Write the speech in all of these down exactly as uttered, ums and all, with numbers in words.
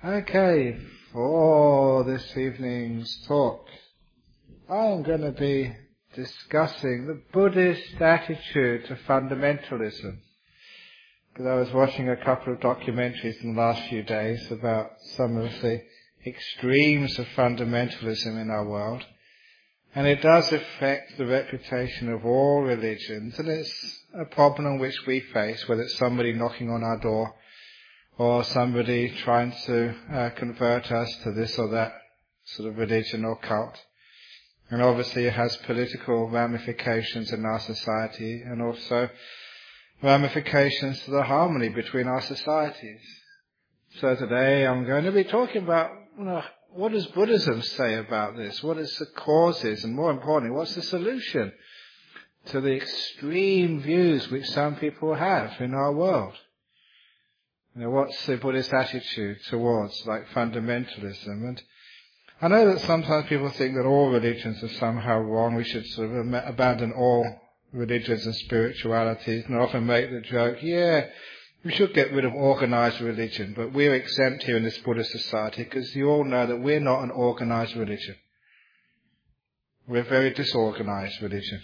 Okay, for this evening's talk, I am going to be discussing the Buddhist attitude to fundamentalism. Because I was watching a couple of documentaries in the last few days about some of the extremes of fundamentalism in our world. And it does affect the reputation of all religions, and it's a problem which we face, whether it's somebody knocking on our door or somebody trying to uh, convert us to this or that sort of religion or cult. And obviously it has political ramifications in our society and also ramifications to the harmony between our societies. So today I'm going to be talking about, you know, what does Buddhism say about this? What is the causes? And more importantly, what's the solution to the extreme views which some people have in our world? You know, what's the Buddhist attitude towards, like, fundamentalism? And I know that sometimes people think that all religions are somehow wrong. We should sort of ab- abandon all religions and spiritualities, and often make the joke, yeah, we should get rid of organized religion, but we're exempt here in this Buddhist society because you all know that we're not an organized religion. We're a very disorganized religion.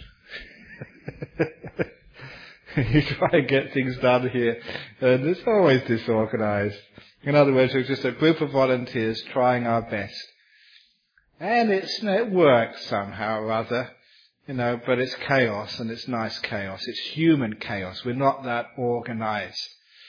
You try and get things done here, and it's always disorganized. In other words, we're just a group of volunteers trying our best. And it's, you know, it works somehow or other, you know, but it's chaos, and it's nice chaos. It's human chaos. We're not that organized.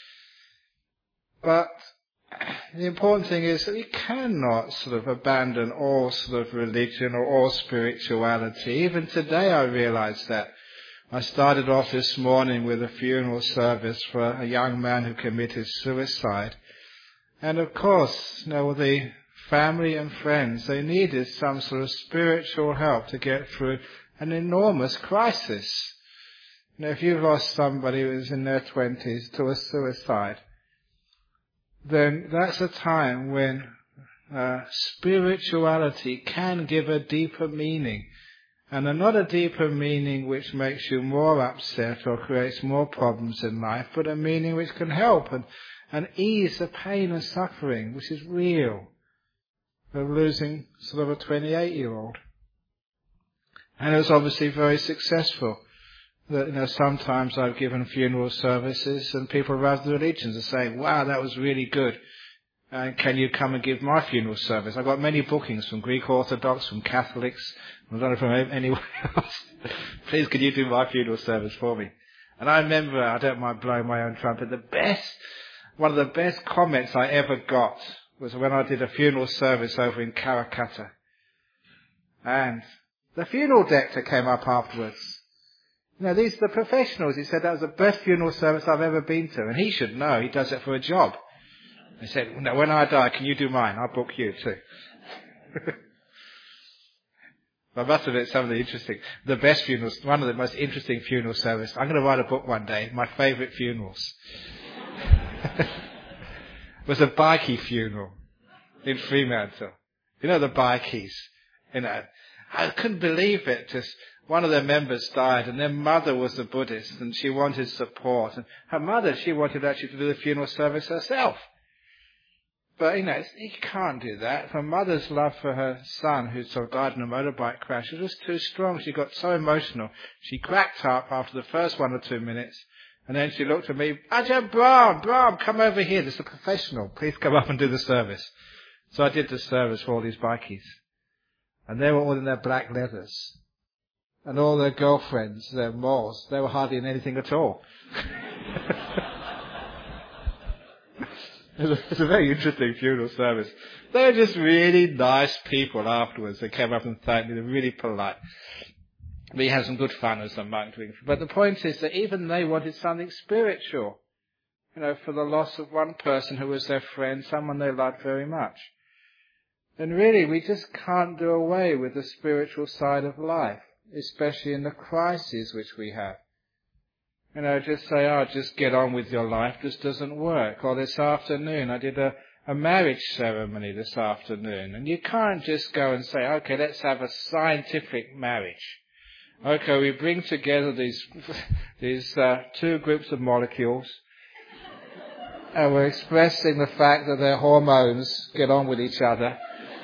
But the important thing is that you cannot sort of abandon all sort of religion or all spirituality. Even today I realize that. I started off this morning with a funeral service for a young man who committed suicide. And of course, you know, the family and friends, they needed some sort of spiritual help to get through an enormous crisis. You know, if you've lost somebody who's in their twenties to a suicide, then that's a time when uh, spirituality can give a deeper meaning. And not a deeper meaning which makes you more upset or creates more problems in life, but a meaning which can help and, and ease the pain and suffering, which is real, of losing sort of a twenty-eight-year-old. And it was obviously very successful. That, you know, sometimes I've given funeral services and people of other religions are saying, wow, that was really good. And can you come and give my funeral service? I've got many bookings from Greek Orthodox, from Catholics, I don't know from anywhere else. Please, can you do my funeral service for me? And I remember, I don't mind blowing my own trumpet, the best, one of the best comments I ever got was when I did a funeral service over in Karakata. And the funeral director came up afterwards. You know, these are the professionals. He said that was the best funeral service I've ever been to. And he should know, he does it for a job. He said, no, when I die, can you do mine? I'll book you too. I must admit, some of the interesting, the best funerals, one of the most interesting funeral service. I'm going to write a book one day, my favourite funerals. Was a bikie funeral in Fremantle. You know the bikies, you know. I couldn't believe it. Just one of their members died, and their mother was a Buddhist, and she wanted support. And her mother, she wanted actually to do the funeral service herself. But, you know, you can't do that. Her mother's love for her son, who sort of died in a motorbike crash, was just too strong. She got so emotional. She cracked up after the first one or two minutes, and then she looked at me, Ajahn Brahm, Brahm, come over here. This is a professional. Please come up and do the service. So I did the service for all these bikies. And they were all in their black leathers. And all their girlfriends, their moles, they were hardly in anything at all. It's a very interesting funeral service. They were just really nice people afterwards. They came up and thanked me. They were really polite. We had some good fun as a monk doing. But the point is that even they wanted something spiritual. You know, for the loss of one person who was their friend, someone they loved very much. And really, we just can't do away with the spiritual side of life, especially in the crises which we have. You know, just say, oh, just get on with your life. This doesn't work. Or this afternoon, I did a, a marriage ceremony this afternoon. And you can't just go and say, okay, let's have a scientific marriage. Okay, we bring together these, these uh, two groups of molecules. and were expressing the fact that their hormones get on with each other.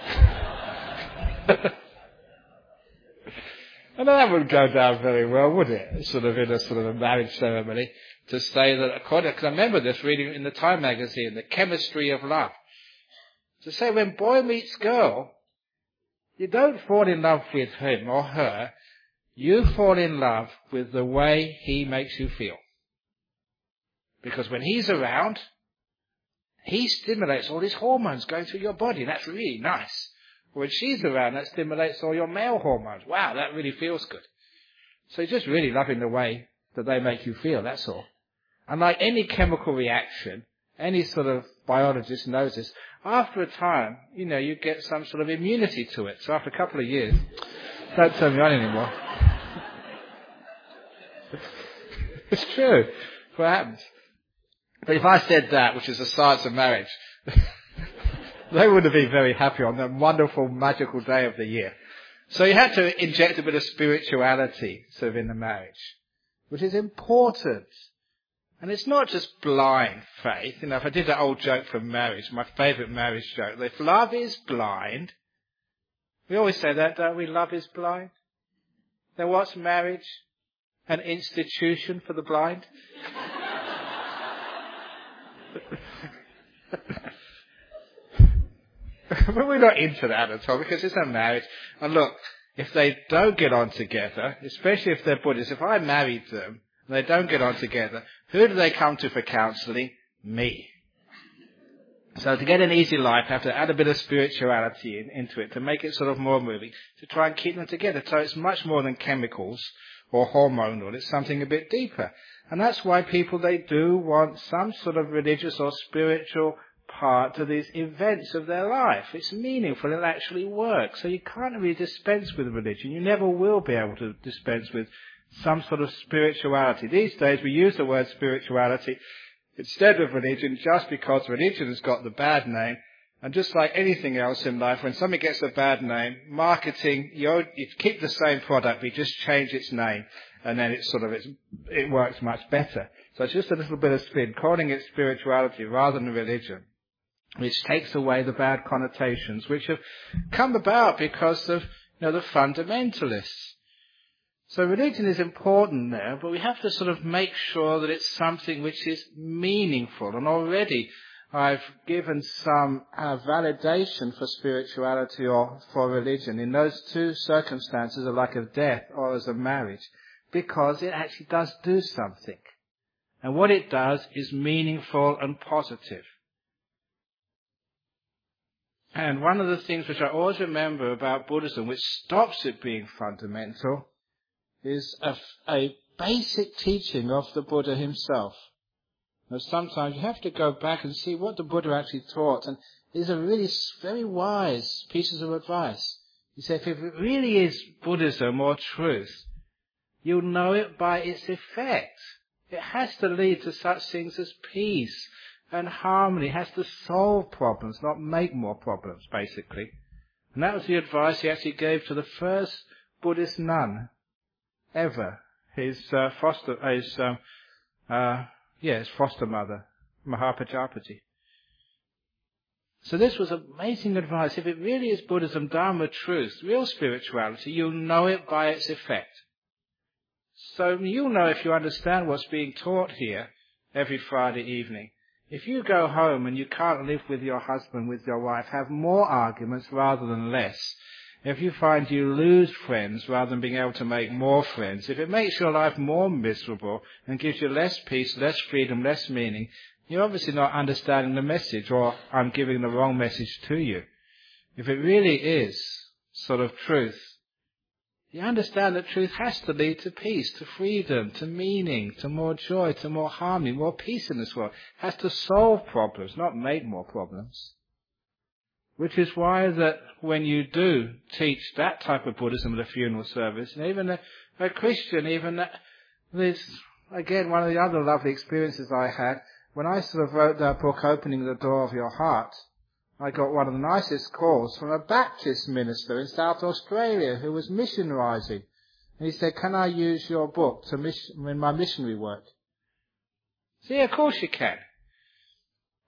And that wouldn't go down very well, would it? Sort of in a sort of a marriage ceremony, to say that according, because I remember this reading in the Time magazine, The Chemistry of Love. To say when boy meets girl, you don't fall in love with him or her, you fall in love with the way he makes you feel. Because when he's around, he stimulates all these hormones going through your body, and that's really nice. When she's around, that stimulates all your male hormones. Wow, that really feels good. So you're just really loving the way that they make you feel, that's all. And like any chemical reaction, any sort of biologist knows this, after a time, you know, you get some sort of immunity to it. So after a couple of years, don't turn me on anymore. It's true. It's what happens. But if I said that, which is the science of marriage, they wouldn't be very happy on that wonderful, magical day of the year. So you had to inject a bit of spirituality sort of in the marriage, which is important. And it's not just blind faith. You know, if I did that old joke from marriage, my favourite marriage joke, if love is blind, we always say that, don't we? Love is blind. Then what's marriage? An institution for the blind? But we're not into that at all, because it's a marriage. And look, if they don't get on together, especially if they're Buddhists, if I married them and they don't get on together, who do they come to for counselling? Me. So to get an easy life, I have to add a bit of spirituality in, into it to make it sort of more moving, to try and keep them together. So it's much more than chemicals or hormonal. It's something a bit deeper. And that's why people, they do want some sort of religious or spiritual part to these events of their life. It's meaningful, it actually works. So you can't really dispense with religion. You never will be able to dispense with some sort of spirituality. These days we use the word spirituality instead of religion just because religion has got the bad name. And just like anything else in life, when something gets a bad name, marketing, you, you keep the same product, but you just change its name, and then it sort of, it's, it works much better. So it's just a little bit of spin, calling it spirituality rather than religion, which takes away the bad connotations, which have come about because of, you know, the fundamentalists. So religion is important there, but we have to sort of make sure that it's something which is meaningful. And already I've given some uh, validation for spirituality or for religion in those two circumstances, like of death or as a marriage, because it actually does do something. And what it does is meaningful and positive. And one of the things which I always remember about Buddhism, which stops it being fundamental, is a, a basic teaching of the Buddha himself. Now, sometimes you have to go back and see what the Buddha actually taught, and these are really very wise pieces of advice. He said, if it really is Buddhism or truth, you'll know it by its effect. It has to lead to such things as peace and harmony. It has to solve problems, not make more problems, basically. And that was the advice he actually gave to the first Buddhist nun ever, his uh, foster, his, um, uh, yeah, his foster mother, Mahapajapati. So this was amazing advice. If it really is Buddhism, Dharma, truth, real spirituality, you'll know it by its effect. So you'll know if you understand what's being taught here every Friday evening. If you go home and you can't live with your husband, with your wife, have more arguments rather than less. If you find you lose friends rather than being able to make more friends, if it makes your life more miserable and gives you less peace, less freedom, less meaning, you're obviously not understanding the message, or I'm giving the wrong message to you. If it really is sort of truth, you understand that truth has to lead to peace, to freedom, to meaning, to more joy, to more harmony, more peace in this world. It has to solve problems, not make more problems. Which is why that when you do teach that type of Buddhism at a funeral service, and even a, a Christian, even a, there's, again, one of the other lovely experiences I had, when I sort of wrote that book, Opening the Door of Your Heart, I got one of the nicest calls from a Baptist minister in South Australia who was missionarising. And he said, can I use your book to mission, in my missionary work? So yeah, of course you can.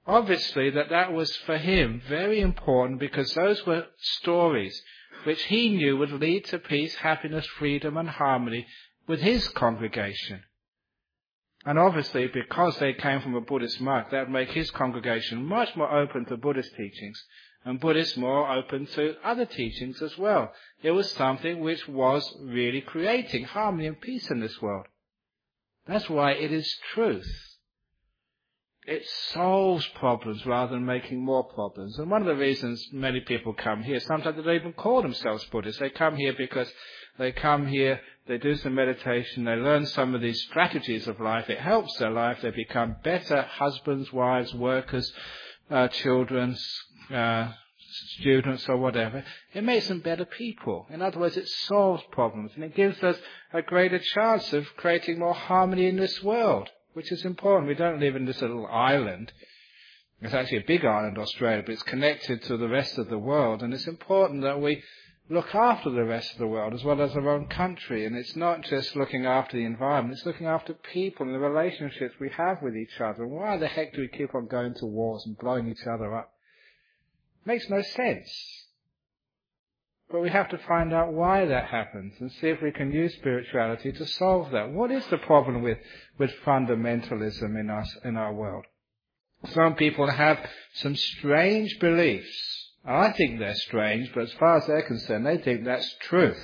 obviously that that was for him very important, because those were stories which he knew would lead to peace, happiness, freedom and harmony with his congregation. And obviously, because they came from a Buddhist monk, that would make his congregation much more open to Buddhist teachings, and Buddhists more open to other teachings as well. It was something which was really creating harmony and peace in this world. That's why it is truth. It solves problems rather than making more problems. And one of the reasons many people come here, sometimes they don't even call themselves Buddhists. They come here because they come here, they do some meditation, they learn some of these strategies of life. It helps their life. They become better husbands, wives, workers, uh, children, uh, students or whatever. It makes them better people. In other words, it solves problems, and it gives us a greater chance of creating more harmony in this world, which is important. We don't live in this little island. It's actually a big island, Australia, but it's connected to the rest of the world, and it's important that we look after the rest of the world as well as our own country. And it's not just looking after the environment, it's looking after people and the relationships we have with each other. And why the heck do we keep on going to wars and blowing each other up? Makes no sense. But we have to find out why that happens and see if we can use spirituality to solve that. What is the problem with, with fundamentalism in us, in our world? Some people have some strange beliefs. I think they're strange, but as far as they're concerned, they think that's truth.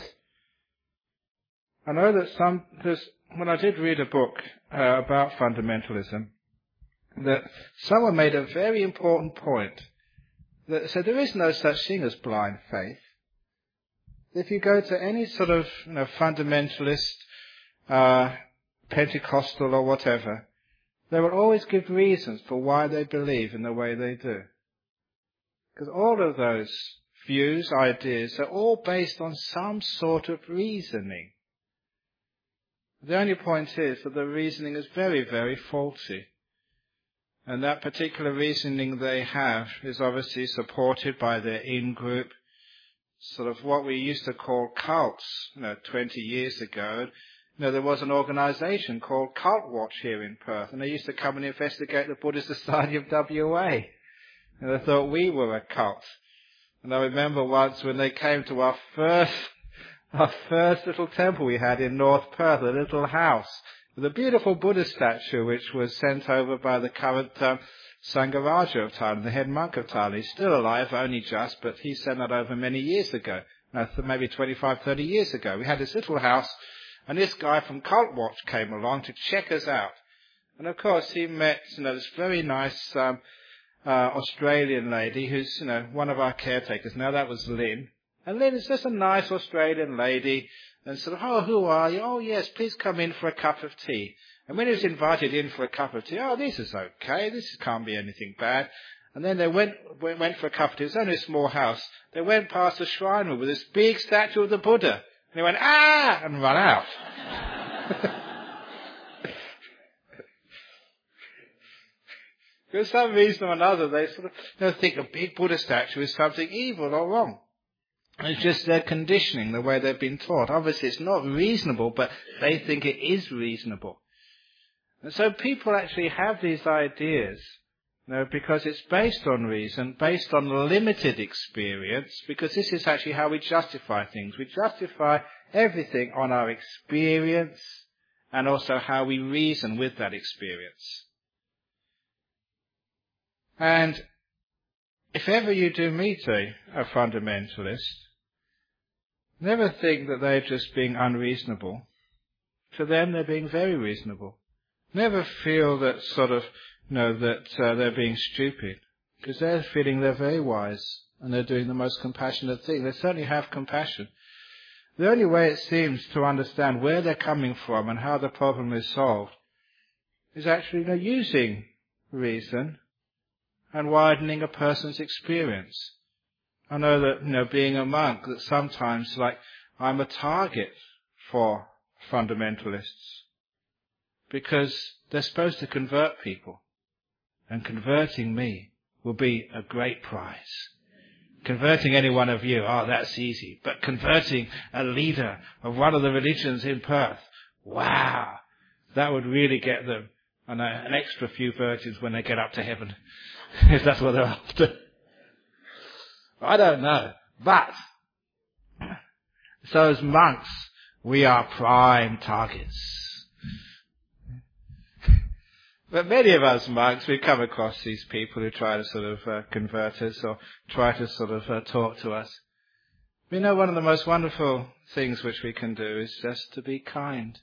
I know that some, because when I did read a book uh, about fundamentalism, that someone made a very important point. That said there is no such thing as blind faith. If you go to any sort of you know, fundamentalist, uh, Pentecostal or whatever, they will always give reasons for why they believe in the way they do. Because all of those views, ideas, are all based on some sort of reasoning. The only point is that the reasoning is very, very faulty. And that particular reasoning they have is obviously supported by their in-group, sort of what we used to call cults, you know, twenty years ago. You know, there was an organisation called Cult Watch here in Perth, and they used to come and investigate the Buddhist Society of W A. And they thought we were a cult. And I remember once when they came to our first, our first little temple we had in North Perth, a little house, with a beautiful Buddha statue which was sent over by the current um, Sangaraja of Thailand, the head monk of Thailand. He's still alive, only just, but he sent that over many years ago, uh, maybe twenty-five, thirty years ago. We had this little house, and this guy from Cult Watch came along to check us out. And of course he met, you know, this very nice um, uh, Australian lady who's, you know, one of our caretakers. Now that was Lynn. And Lynn is just a nice Australian lady. And sort of, oh, who are you? Oh, yes, please come in for a cup of tea. And when he was invited in for a cup of tea, oh, this is okay. This can't be anything bad. And then they went went for a cup of tea. It was only a small house. They went past the shrine with this big statue of the Buddha. And they went, ah, and run out. For some reason or another, they sort of you know, think a big Buddha statue is something evil or wrong. It's just their conditioning, the way they've been taught. Obviously, it's not reasonable, but they think it is reasonable. And so people actually have these ideas, you know, because it's based on reason, based on limited experience, because this is actually how we justify things. We justify everything on our experience and also how we reason with that experience. And if ever you do meet a, a fundamentalist, never think that they're just being unreasonable. To them, they're being very reasonable. Never feel that sort of, you know, that uh, they're being stupid, because they're feeling they're very wise and they're doing the most compassionate thing. They certainly have compassion. The only way it seems to understand where they're coming from and how the problem is solved is actually you know, using reason and widening a person's experience. I know that, you know, being a monk, that sometimes, like, I'm a target for fundamentalists because they're supposed to convert people, and converting me will be a great prize. Converting any one of you, oh, that's easy. But converting a leader of one of the religions in Perth, wow, that would really get them an, an extra few virgins when they get up to heaven. if that's what they're after. I don't know. But, so as monks, we are prime targets. But many of us monks, we come across these people who try to sort of uh, convert us or try to sort of uh, talk to us. We know one of the most wonderful things which we can do is just to be kind.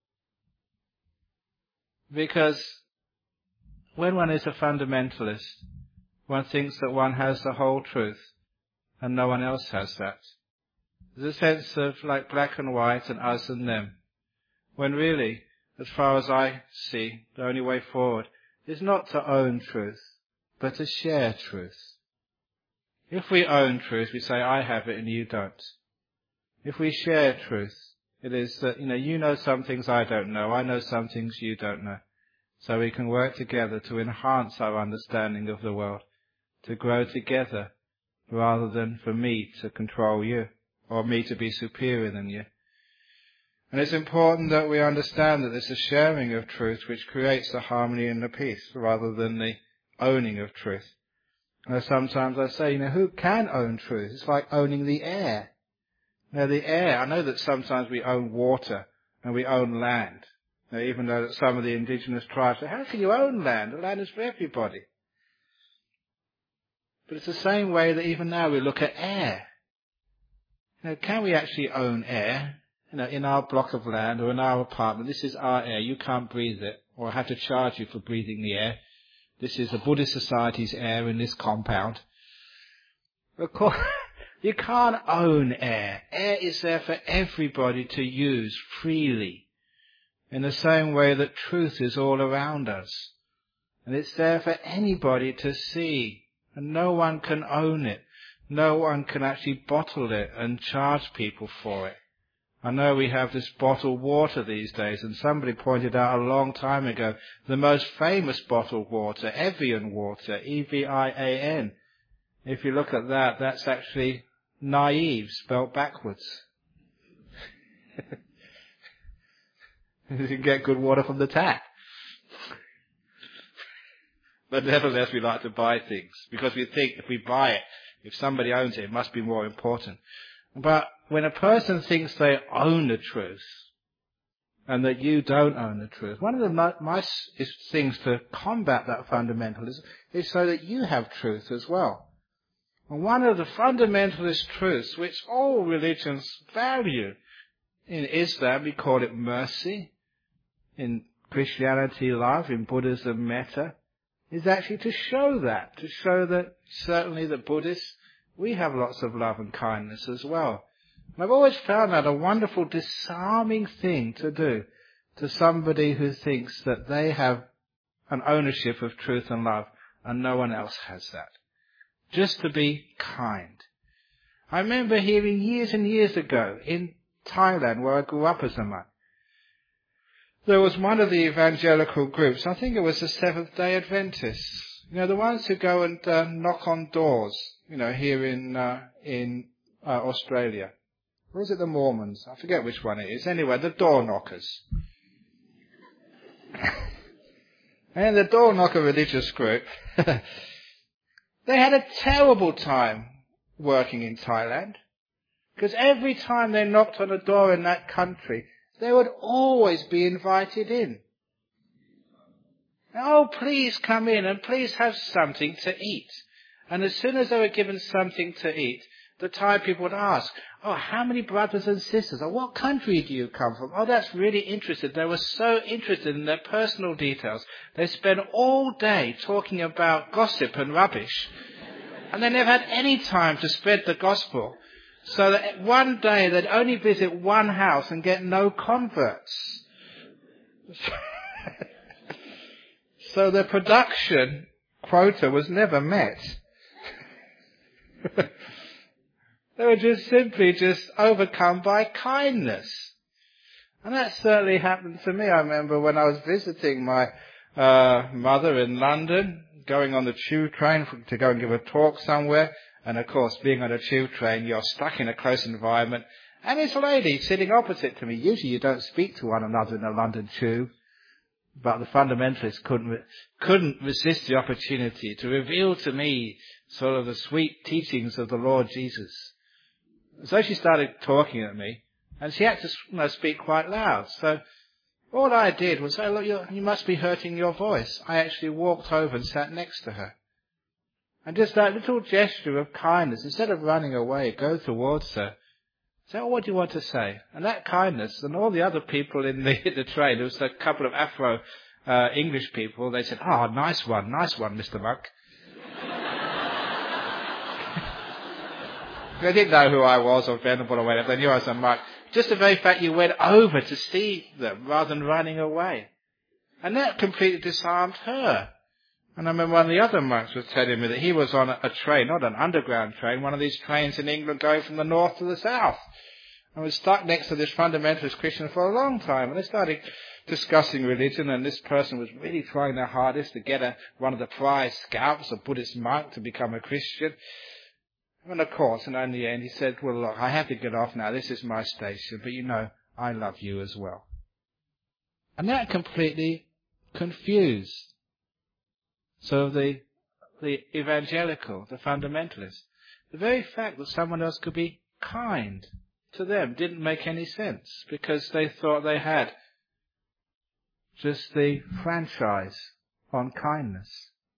Because when one is a fundamentalist, one thinks that one has the whole truth and no one else has that. There's a sense of like black and white and us and them. When really, as far as I see, the only way forward is not to own truth, but to share truth. If we own truth, we say, I have it and you don't. If we share truth, it is that, you know, you know some things I don't know, I know some things you don't know. So we can work together to enhance our understanding of the world, to grow together, rather than for me to control you, or me to be superior than you. And it's important that we understand that it's a sharing of truth which creates the harmony and the peace, rather than the owning of truth. And sometimes I say, you know, who can own truth? It's like owning the air. Now the air, I know that sometimes we own water and we own land. Now, even though that some of the indigenous tribes say, how can you own land? The land is for everybody. But it's the same way that even now we look at air. You know, can we actually own air? You know, in our block of land or in our apartment, this is our air. You can't breathe it, or I have to charge you for breathing the air. This is the Buddhist Society's air in this compound. Of course, you can't own air. Air is there for everybody to use freely, in the same way that truth is all around us. And it's there for anybody to see, and no one can own it. No one can actually bottle it and charge people for it. I know we have this bottled water these days, and somebody pointed out a long time ago, the most famous bottled water, Evian water, E V I A N. If you look at that, that's actually naive, spelt backwards. You can get good water from the tap. But nevertheless, we like to buy things, because we think if we buy it, if somebody owns it, it must be more important. But when a person thinks they own the truth, and that you don't own the truth, one of the nice things to combat that fundamentalism is so that you have truth as well. And one of the fundamentalist truths which all religions value, in Islam we call it mercy, in Christianity love, in Buddhism metta, is actually to show that, to show that certainly the Buddhists, we have lots of love and kindness as well. And I've always found that a wonderful disarming thing to do to somebody who thinks that they have an ownership of truth and love and no one else has that. Just to be kind. I remember hearing years and years ago in Thailand, where I grew up as a monk, there was one of the evangelical groups, I think it was the Seventh-day Adventists, you know, the ones who go and uh, knock on doors, you know, here in uh, in uh, Australia. Or is it the Mormons? I forget which one it is. Anyway, the door knockers. And the door knocker religious group, they had a terrible time working in Thailand, because every time they knocked on a door in that country, they would always be invited in. Oh, please come in and please have something to eat. And as soon as they were given something to eat, the Thai people would ask, oh, how many brothers and sisters? Or what country do you come from? Oh, that's really interesting. They were so interested in their personal details. They spent all day talking about gossip and rubbish. And they never had any time to spread the gospel. So that one day they'd only visit one house and get no converts. So the production quota was never met. They were just simply just overcome by kindness. And that certainly happened to me. I remember when I was visiting my uh, mother in London, going on the tube train to go and give a talk somewhere. And of course, being on a tube train, you're stuck in a close environment. And this lady sitting opposite to me, usually you don't speak to one another in a London tube. But the fundamentalists couldn't re- couldn't resist the opportunity to reveal to me sort of the sweet teachings of the Lord Jesus. So she started talking at me, and she had to, you know, speak quite loud. So all I did was say, look, you're, you must be hurting your voice. I actually walked over and sat next to her. And just that little gesture of kindness, instead of running away, go towards her. Say, oh, what do you want to say? And that kindness, and all the other people in the, the train, there was a couple of Afro uh, English people, they said, oh, nice one, nice one, Mister Monk. They didn't know who I was or Venerable or whatever, they knew I was a monk. Just the very fact you went over to see them rather than running away. And that completely disarmed her. And I remember one of the other monks was telling me that he was on a, a train, not an underground train, one of these trains in England going from the north to the south. I was stuck next to this fundamentalist Christian for a long time, and they started discussing religion, and this person was really trying their hardest to get a, one of the prize scouts, a Buddhist monk, to become a Christian. And of course, and in the end he said, well, look, I have to get off now, this is my station, but you know, I love you as well. And that completely confused So the the evangelical, the fundamentalist, the very fact that someone else could be kind to them didn't make any sense, because they thought they had just the franchise on kindness.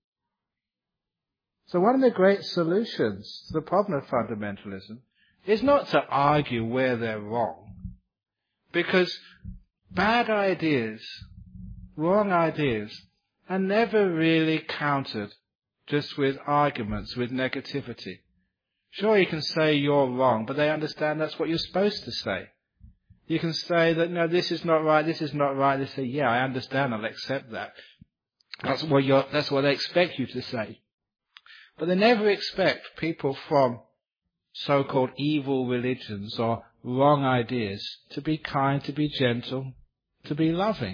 So one of the great solutions to the problem of fundamentalism is not to argue where they're wrong, because bad ideas, wrong ideas, are never really countered just with arguments, with negativity. Sure, you can say you're wrong, but they understand that's what you're supposed to say. You can say that, no, this is not right, this is not right. They say, yeah, I understand, I'll accept that. That's what you're, that's what they expect you to say. But they never expect people from so-called evil religions or wrong ideas to be kind, to be gentle, to be loving.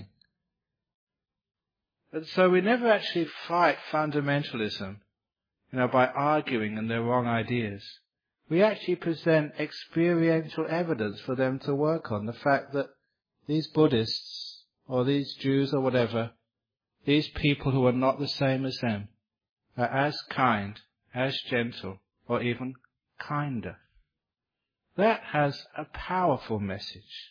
And so we never actually fight fundamentalism, you know, by arguing in their wrong ideas. We actually present experiential evidence for them to work on. The fact that these Buddhists or these Jews or whatever, these people who are not the same as them, are as kind, as gentle, or even kinder. That has a powerful message.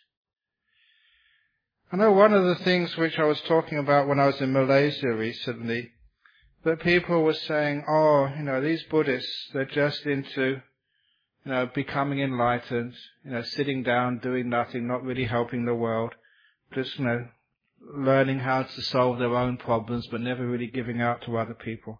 I know one of the things which I was talking about when I was in Malaysia recently, that people were saying, oh, you know, these Buddhists, they're just into, you know, becoming enlightened, you know, sitting down, doing nothing, not really helping the world, just, you know, learning how to solve their own problems, but never really giving out to other people.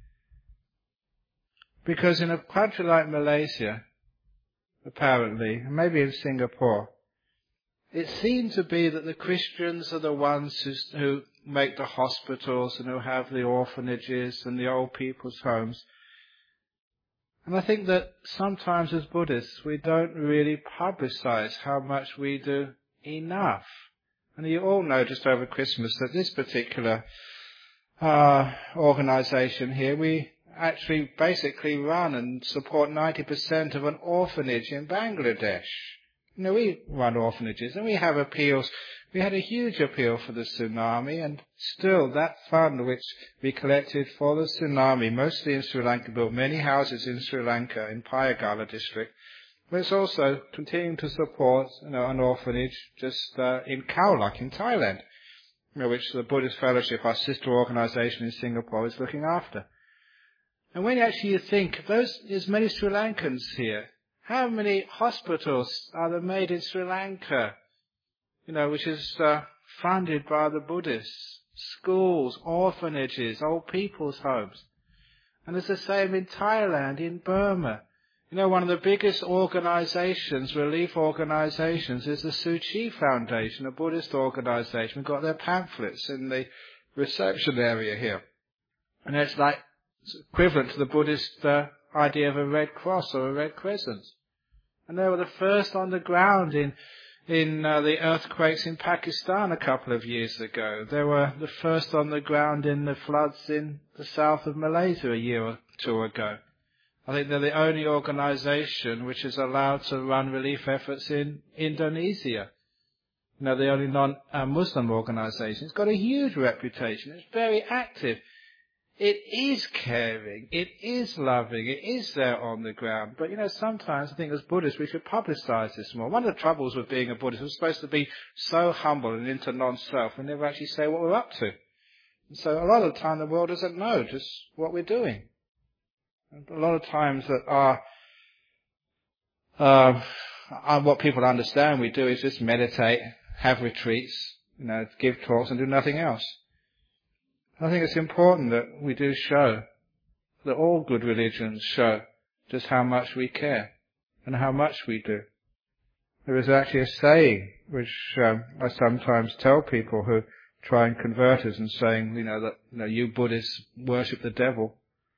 Because in a country like Malaysia, apparently, and maybe in Singapore, it seemed to be that the Christians are the ones who, who make the hospitals and who have the orphanages and the old people's homes. And I think that sometimes as Buddhists we don't really publicize how much we do enough. And you all know just over Christmas that this particular uh, organization here, we actually basically run and support ninety percent of an orphanage in Bangladesh. You know, we run orphanages and we have appeals. We had a huge appeal for the tsunami, and still that fund which we collected for the tsunami, mostly in Sri Lanka, built many houses in Sri Lanka, in Payagala district, but it's also continuing to support, you know, an orphanage just uh, in Khao Lak in Thailand, you know, which the Buddhist Fellowship, our sister organization in Singapore, is looking after. And when actually you think, those, there's many Sri Lankans here, how many hospitals are there made in Sri Lanka, you know, which is uh, funded by the Buddhists? Schools, orphanages, old people's homes. And it's the same in Thailand, in Burma. You know, one of the biggest organizations, relief organizations, is the Tzu Chi Foundation, a Buddhist organization. We've got their pamphlets in the reception area here. And it's like it's equivalent to the Buddhist uh, idea of a Red Cross or a Red Crescent. And they were the first on the ground in in uh, the earthquakes in Pakistan a couple of years ago. They were the first on the ground in the floods in the south of Malaysia a year or two ago. I think they're the only organization which is allowed to run relief efforts in Indonesia. You know, the only non-Muslim organisation. It's got a huge reputation. It's very active. It is caring. It is loving. It is there on the ground. But, you know, sometimes I think as Buddhists we should publicise this more. One of the troubles with being a Buddhist, we're supposed to be so humble and into non-self and never actually say what we're up to. And so a lot of the time the world doesn't know just what we're doing. And a lot of times that our, uh, our, what people understand we do is just meditate, have retreats, you know, give talks and do nothing else. I think it's important that we do show, that all good religions show just how much we care and how much we do. There is actually a saying which um, I sometimes tell people who try and convert us and saying, you know, that you know, you Buddhists worship the devil.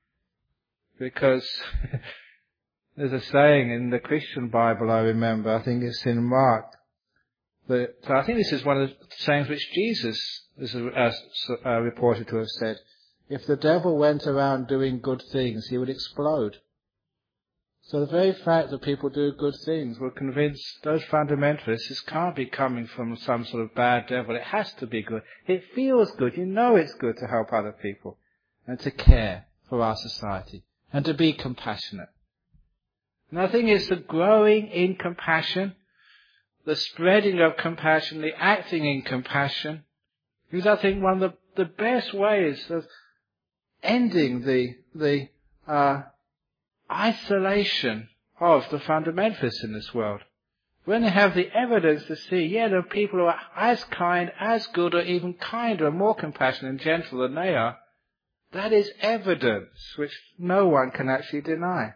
Because there's a saying in the Christian Bible I remember, I think it's in Mark, that I think this is one of the sayings which Jesus is uh, uh, reported to have said. If the devil went around doing good things, he would explode. So the very fact that people do good things will convince those fundamentalists this can't be coming from some sort of bad devil. It has to be good. It feels good. You know it's good to help other people and to care for our society and to be compassionate. And I think it's the growing in compassion, the spreading of compassion, the acting in compassion, because I think one of the, the best ways of ending the the uh, isolation of the fundamentalists in this world. When they have the evidence to see, yeah, there are people who are as kind, as good, or even kinder, and more compassionate and gentle than they are, that is evidence which no one can actually deny.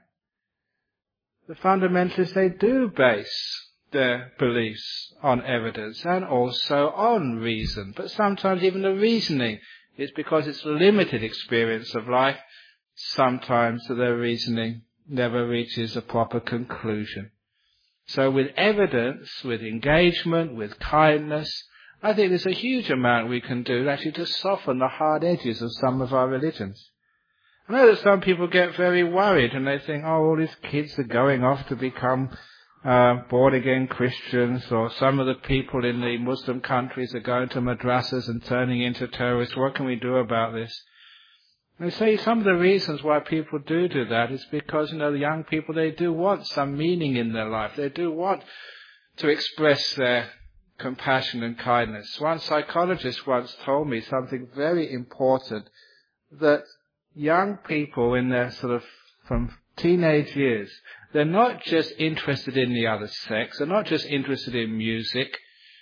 The fundamentalists, they do base their beliefs on evidence and also on reason. But sometimes even the reasoning is because it's limited experience of life. Sometimes their reasoning never reaches a proper conclusion. So with evidence, with engagement, with kindness, I think there's a huge amount we can do actually to soften the hard edges of some of our religions. I know that some people get very worried and they think, oh, all these kids are going off to become uh, born-again Christians, or some of the people in the Muslim countries are going to madrasas and turning into terrorists. What can we do about this? They say some of the reasons why people do do that is because, you know, the young people, they do want some meaning in their life. They do want to express their compassion and kindness. One psychologist once told me something very important, that young people in their sort of, from teenage years, they're not just interested in the other sex, they're not just interested in music.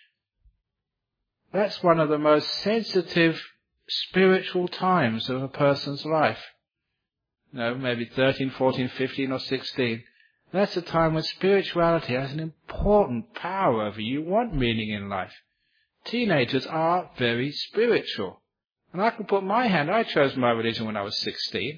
That's one of the most sensitive spiritual times of a person's life. You know, maybe thirteen, fourteen, fifteen or sixteen. That's a time when spirituality has an important power over you. You want meaning in life. Teenagers are very spiritual. And I can put my hand, I chose my religion when I was sixteen.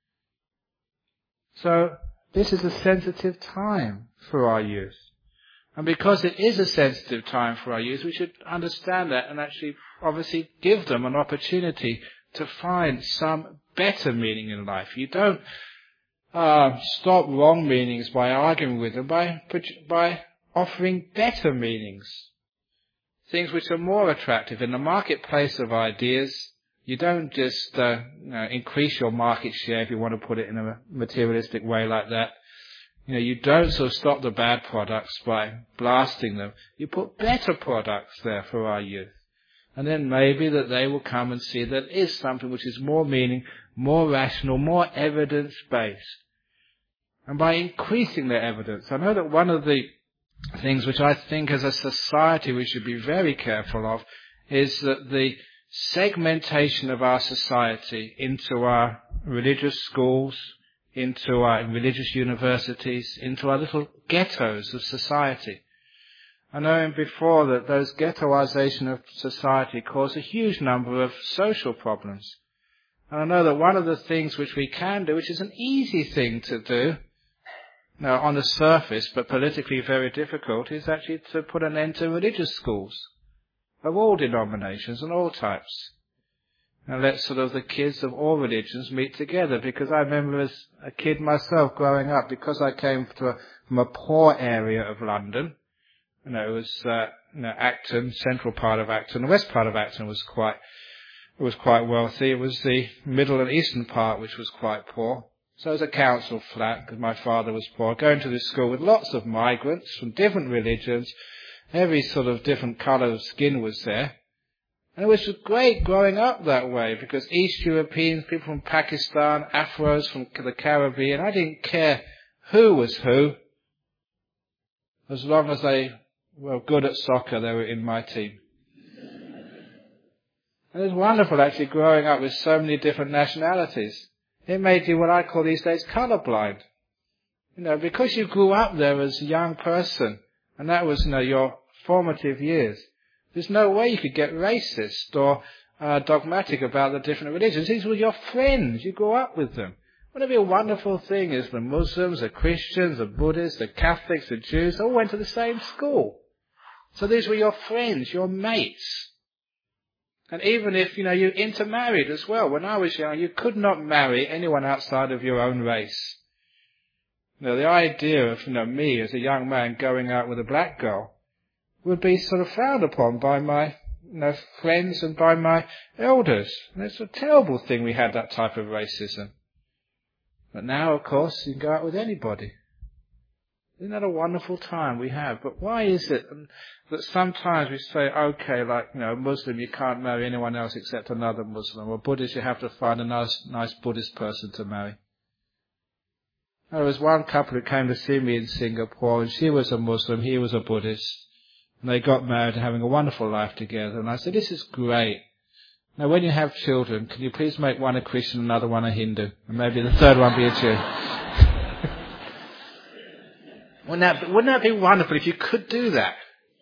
So this is a sensitive time for our youth. And because it is a sensitive time for our youth, we should understand that and actually obviously give them an opportunity to find some better meaning in life. You don't uh, stop wrong meanings by arguing with them, by, by offering better meanings. Things which are more attractive. In the marketplace of ideas, you don't just uh, you know, increase your market share, if you want to put it in a materialistic way like that. You know, you don't sort of stop the bad products by blasting them. You put better products there for our youth. And then maybe that they will come and see that it is something which is more meaning, more rational, more evidence-based. And by increasing their evidence, I know that one of the things which I think as a society we should be very careful of is that the segmentation of our society into our religious schools, into our religious universities, into our little ghettos of society. I know before that those ghettoization of society cause a huge number of social problems. And I know that one of the things which we can do, which is an easy thing to do, now on the surface, but politically very difficult, is actually to put an end to religious schools of all denominations and all types. And let sort of the kids of all religions meet together. Because I remember as a kid myself growing up, because I came to a, from a poor area of London, you know, it was uh, you know, Acton, central part of Acton. The west part of Acton was quite, it was quite wealthy. It was the middle and eastern part which was quite poor. So it was a council flat because my father was poor. Going to this school with lots of migrants from different religions. Every sort of different colour of skin was there. And it was great growing up that way because East Europeans, people from Pakistan, Afros from the Caribbean, I didn't care who was who. As long as they were good at soccer, they were in my team. And it was wonderful actually growing up with so many different nationalities. It made you what I call these days colourblind. You know, because you grew up there as a young person, and that was, you know, your formative years. There's no way you could get racist or uh, dogmatic about the different religions. These were your friends. You grew up with them. Wouldn't it be a wonderful thing if the Muslims, the Christians, the Buddhists, the Catholics, the Jews all went to the same school? So these were your friends, your mates. And even if, you know, you intermarried as well. When I was young, you could not marry anyone outside of your own race. You know, the idea of, you know, me as a young man going out with a black girl would be sort of frowned upon by my, you know, friends and by my elders. And it's a terrible thing we had that type of racism. But now, of course, you can go out with anybody. Isn't that a wonderful time we have? But why is it that sometimes we say, okay, like, you know, Muslim, you can't marry anyone else except another Muslim, or Buddhist, you have to find a nice, nice Buddhist person to marry? There was one couple who came to see me in Singapore, and she was a Muslim, he was a Buddhist. And they got married and having a wonderful life together. And I said, this is great. Now, when you have children, can you please make one a Christian, another one a Hindu, and maybe the third one be a Jew? wouldn't, that, wouldn't that be wonderful if you could do that?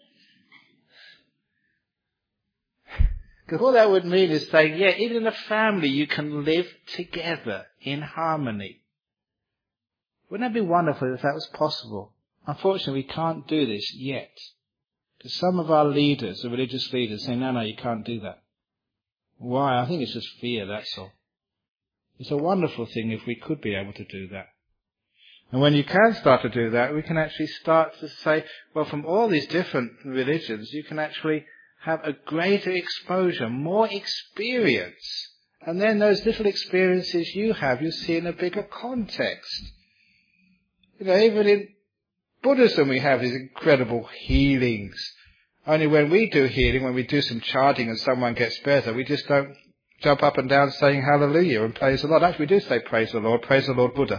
Because what that would mean is saying, yeah, even in a family you can live together in harmony. Wouldn't that be wonderful if that was possible? Unfortunately, we can't do this yet. Because some of our leaders, the religious leaders, say, no, no, you can't do that. Why? I think it's just fear, that's all. It's a wonderful thing if we could be able to do that. And when you can start to do that, we can actually start to say, well, from all these different religions, you can actually have a greater exposure, more experience. And then those little experiences you have, you see in a bigger context. You know, even in Buddhism we have these incredible healings. Only when we do healing, when we do some chanting and someone gets better, we just don't jump up and down saying hallelujah and praise the Lord. Actually, we do say praise the Lord, praise the Lord Buddha.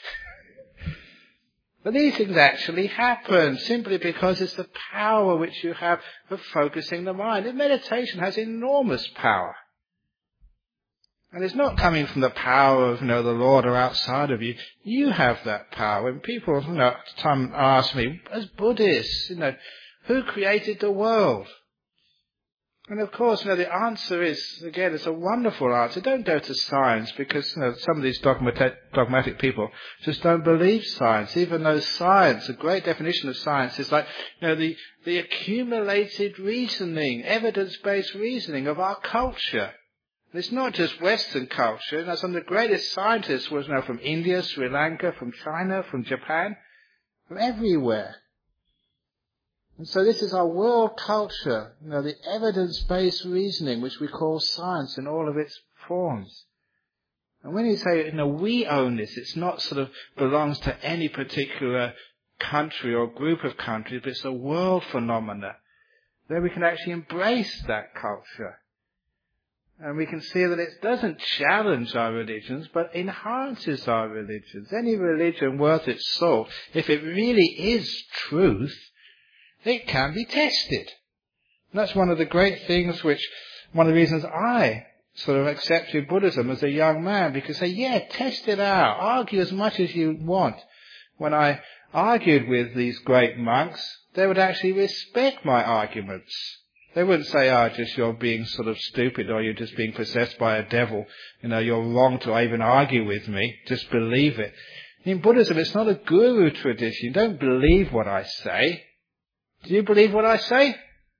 But these things actually happen simply because it's the power which you have of focusing the mind. And meditation has enormous power. And it's not coming from the power of, you know, the Lord or outside of you. You have that power. When people, you know, at the time ask me, as Buddhists, you know, who created the world? And of course, you know, the answer is, again, it's a wonderful answer. Don't go to science because, you know, some of these dogmatic, dogmatic people just don't believe science, even though science, a great definition of science is like, you know, the, the accumulated reasoning, evidence-based reasoning of our culture. And it's not just Western culture. You know, some of the greatest scientists were, you know, from India, Sri Lanka, from China, from Japan, from everywhere. And so this is our world culture, you know, the evidence-based reasoning, which we call science in all of its forms. And when you say, you know, we own this, it's not sort of belongs to any particular country or group of countries, but it's a world phenomena. Then we can actually embrace that culture. And we can see that it doesn't challenge our religions, but enhances our religions. Any religion worth its salt, if it really is truth, it can be tested. And that's one of the great things which, one of the reasons I sort of accepted Buddhism as a young man, because say, yeah, test it out, argue as much as you want. When I argued with these great monks, they would actually respect my arguments. They wouldn't say, oh, just you're being sort of stupid or you're just being possessed by a devil. You know, you're wrong to even argue with me. Just believe it. In Buddhism, it's not a guru tradition. You don't believe what I say. Do you believe what I say?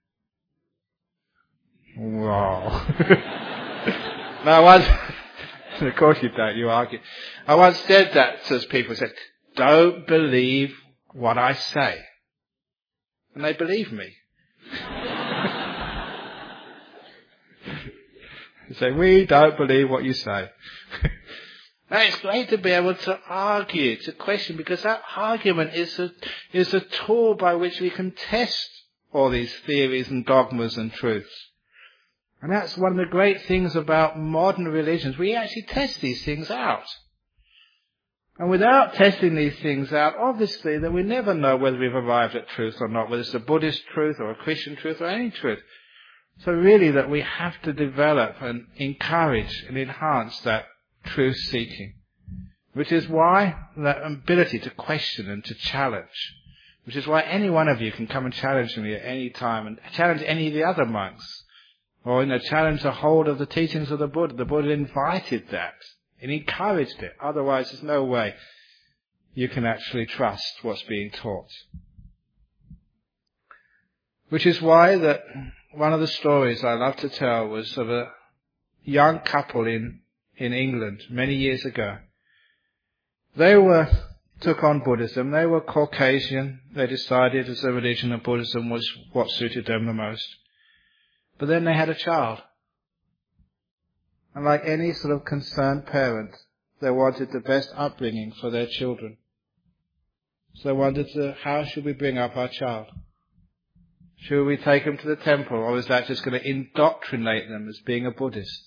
Wow. Now, once, of course you don't, you argue. I once said that to people, said, don't believe what I say. And they believe me. You say, we don't believe what you say. Now, it's great to be able to argue, to question, because that argument is a, is a tool by which we can test all these theories and dogmas and truths. And that's one of the great things about modern religions. We actually test these things out. And without testing these things out, obviously, then we never know whether we've arrived at truth or not, whether it's a Buddhist truth or a Christian truth or any truth. So really that we have to develop and encourage and enhance that truth seeking. Which is why that ability to question and to challenge. Which is why any one of you can come and challenge me at any time and challenge any of the other monks. Or, you know, challenge the whole of the teachings of the Buddha. The Buddha invited that and encouraged it. Otherwise, there's no way you can actually trust what's being taught. Which is why that one of the stories I love to tell was of a young couple in, in England many years ago. They were, took on Buddhism. They were Caucasian. They decided as a religion that Buddhism was what suited them the most. But then they had a child. And like any sort of concerned parent, they wanted the best upbringing for their children. So they wondered, uh, how should we bring up our child? Should we take them to the temple, or is that just going to indoctrinate them as being a Buddhist?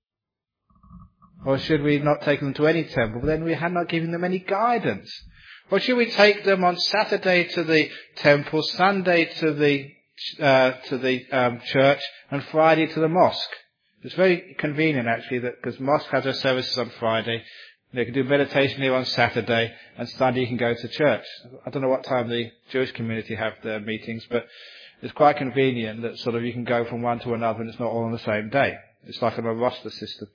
Or should we not take them to any temple, but then we had not given them any guidance? Or should we take them on Saturday to the temple, Sunday to the uh, to the um, church, and Friday to the mosque? It's very convenient actually, that because mosque has their services on Friday, they can do meditation here on Saturday, and Sunday you can go to church. I don't know what time the Jewish community have their meetings, but it's quite convenient that sort of you can go from one to another and it's not all on the same day. It's like on a roster system.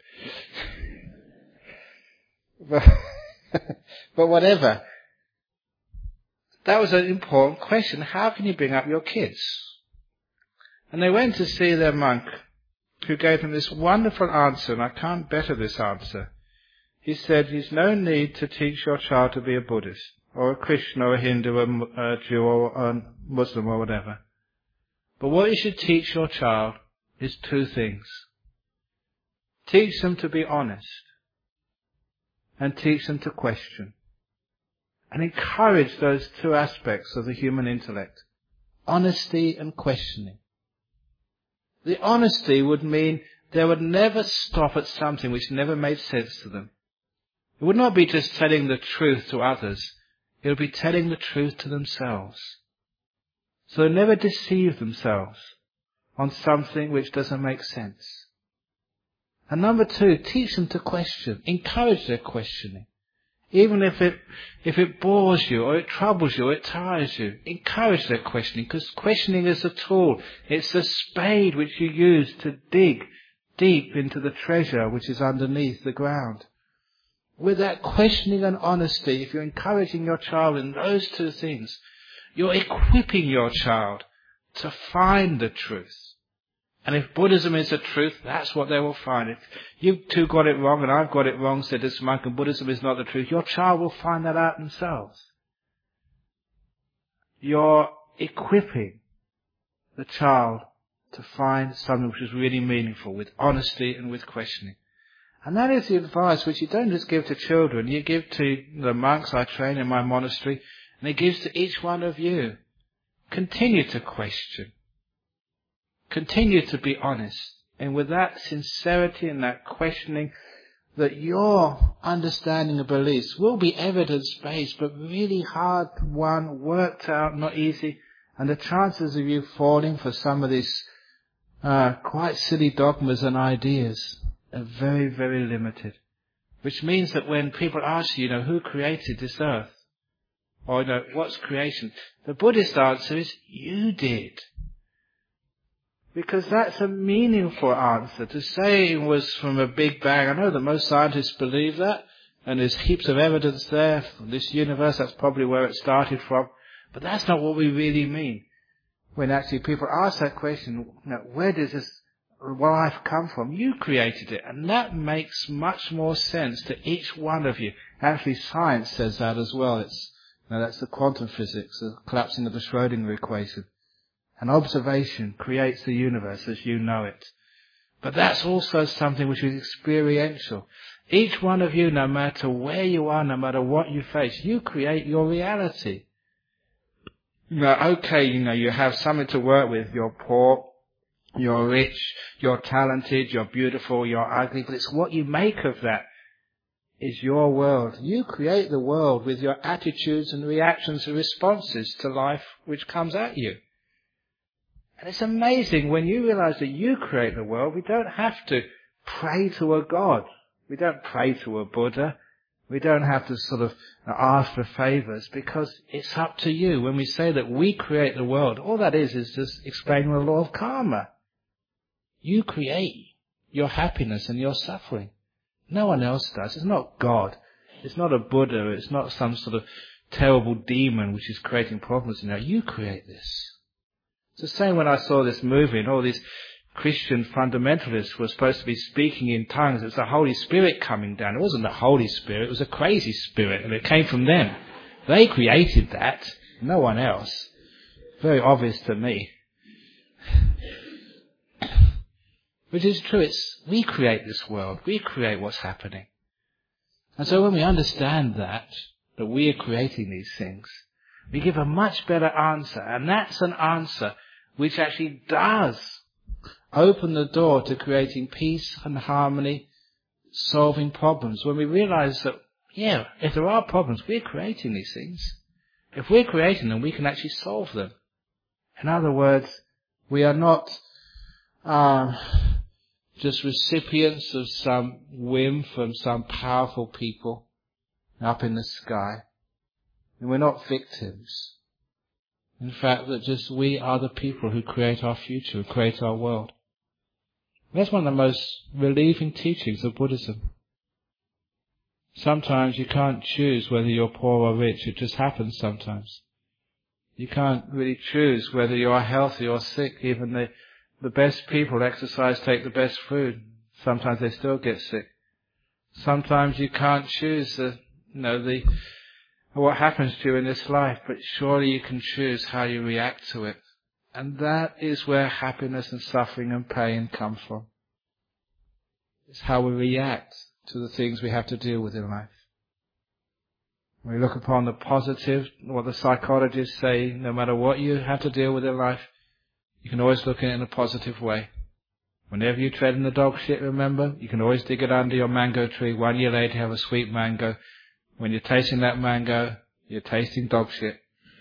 but, but whatever. That was an important question. How can you bring up your kids? And they went to see their monk, who gave them this wonderful answer, and I can't better this answer. He said, there's no need to teach your child to be a Buddhist, or a Christian, or a Hindu, or a Jew, or a Muslim, or whatever. But what you should teach your child is two things. Teach them to be honest, and teach them to question. And encourage those two aspects of the human intellect, honesty and questioning. The honesty would mean they would never stop at something which never made sense to them. It would not be just telling the truth to others, it would be telling the truth to themselves. So they never deceive themselves on something which doesn't make sense. And number two, teach them to question, encourage their questioning. Even if it, if it bores you, or it troubles you, or it tires you, encourage their questioning, because questioning is a tool. It's a spade which you use to dig deep into the treasure which is underneath the ground. With that questioning and honesty, if you're encouraging your child in those two things, you're equipping your child to find the truth. And if Buddhism is the truth, that's what they will find. If you two got it wrong and I've got it wrong, said this monk, and Buddhism is not the truth, your child will find that out themselves. You're equipping the child to find something which is really meaningful, with honesty and with questioning. And that is the advice which you don't just give to children, you give to the monks I train in my monastery, and it gives to each one of you. Continue to question. Continue to be honest. And with that sincerity and that questioning, that your understanding of beliefs will be evidence-based, but really hard won, worked out, not easy. And the chances of you falling for some of these uh, quite silly dogmas and ideas are very, very limited. Which means that when people ask you, you know, who created this earth? Or, you know, what's creation? The Buddhist answer is, you did. Because that's a meaningful answer. To say it was from a big bang, I know that most scientists believe that, and there's heaps of evidence there from this universe, that's probably where it started from, but that's not what we really mean. When actually people ask that question, you know, where does this life come from? You created it, and that makes much more sense to each one of you. Actually, science says that as well. It's, you know, that's the quantum physics, the collapsing of the Schrödinger equation. And observation creates the universe as you know it. But that's also something which is experiential. Each one of you, no matter where you are, no matter what you face, you create your reality. You know, okay, you know, you have something to work with. You're poor, you're rich, you're talented, you're beautiful, you're ugly, but it's what you make of that is your world. You create the world with your attitudes and reactions and responses to life which comes at you. And it's amazing when you realize that you create the world. We don't have to pray to a God. We don't pray to a Buddha. We don't have to sort of ask for favors because it's up to you. When we say that we create the world, all that is is just explaining the law of karma. You create your happiness and your suffering. No one else does. It's not God. It's not a Buddha. It's not some sort of terrible demon which is creating problems. You know, you create this. It's the same when I saw this movie and all these Christian fundamentalists were supposed to be speaking in tongues. It was the Holy Spirit coming down. It wasn't the Holy Spirit. It was a crazy spirit, and it came from them. They created that. No one else. Very obvious to me. Which is true. It's we create this world. We create what's happening. And so when we understand that, that we are creating these things, we give a much better answer. And that's an answer which actually does open the door to creating peace and harmony, solving problems. When we realize that, yeah, if there are problems, we're creating these things. If we're creating them, we can actually solve them. In other words, we are not uh, just recipients of some whim from some powerful people up in the sky. And we're not victims. In fact, that just we are the people who create our future, who create our world. That's one of the most relieving teachings of Buddhism. Sometimes you can't choose whether you're poor or rich. It just happens sometimes. You can't really choose whether you are healthy or sick. Even the, the best people exercise, take the best food. Sometimes they still get sick. Sometimes you can't choose the, you know, the, what happens to you in this life, but surely you can choose how you react to it. And that is where happiness and suffering and pain come from. It's how we react to the things we have to deal with in life. When we look upon the positive, what the psychologists say, no matter what you have to deal with in life, you can always look at it in a positive way. Whenever you tread in the dog shit, remember, you can always dig it under your mango tree. One year later, have a sweet mango. When you're tasting that mango, you're tasting dog shit.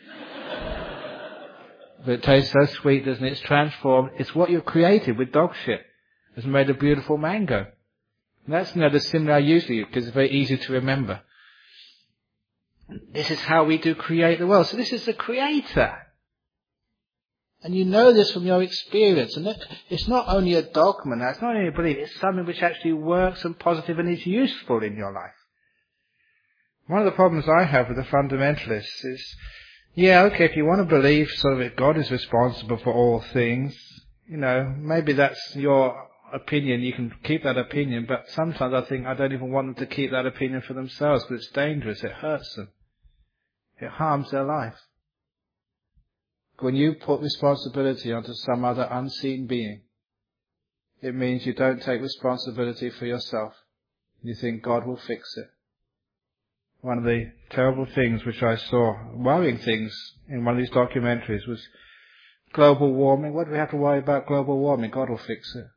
But it tastes so sweet, doesn't it? It's transformed. It's what you've created with dog shit. It's made a beautiful mango. And that's, you know, the simile I usually use because it's very easy to remember. This is how we do create the world. So this is the creator. And you know this from your experience. And it's not only a dogma now. It's not only a belief. It's something which actually works and positive and is useful in your life. One of the problems I have with the fundamentalists is, yeah, okay, if you want to believe sort of that God is responsible for all things, you know, maybe that's your opinion. You can keep that opinion. But sometimes I think I don't even want them to keep that opinion for themselves because it's dangerous. It hurts them. It harms their life. When you put responsibility onto some other unseen being, it means you don't take responsibility for yourself. You think God will fix it. One of the terrible things which I saw, worrying things in one of these documentaries was global warming. What do we have to worry about global warming? God will fix it.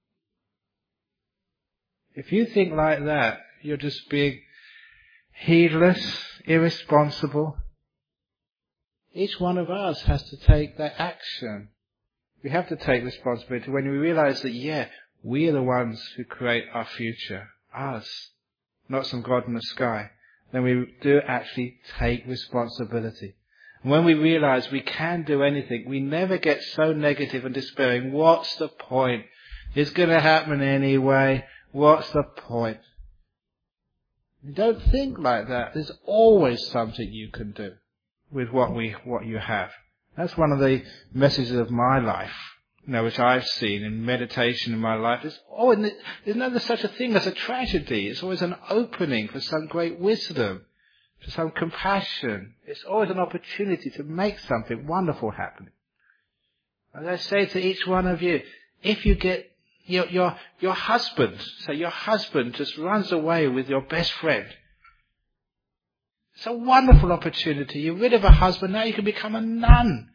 If you think like that, you're just being heedless, irresponsible. Each one of us has to take that action. We have to take responsibility when we realize that, yeah, we are the ones who create our future. Us. Not some God in the sky. Then we do actually take responsibility. And when we realize we can do anything, we never get so negative and despairing. What's the point? It's going to happen anyway. What's the point? You don't think like that. There's always something you can do with what we, what you have. That's one of the messages of my life, you know, which I've seen in meditation in my life. There's, oh, there's never such a thing as a tragedy. It's always an opening for some great wisdom, for some compassion. It's always an opportunity to make something wonderful happen. As I say to each one of you, if you get your, your, your husband, so your husband just runs away with your best friend. It's a wonderful opportunity. You're rid of a husband, now you can become a nun.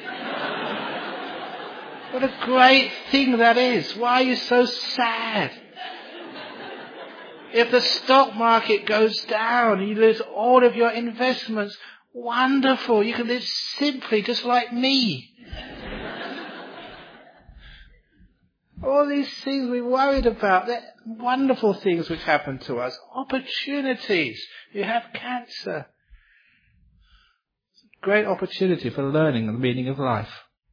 What a great thing that is. Why are you so sad? If the stock market goes down and you lose all of your investments, wonderful. You can live simply just like me. All these things we're worried about, they're wonderful things which happen to us. Opportunities. You have cancer. It's a great opportunity for learning the meaning of life.